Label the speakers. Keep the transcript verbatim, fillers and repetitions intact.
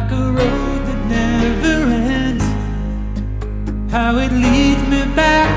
Speaker 1: like a road that never ends, how it leads me back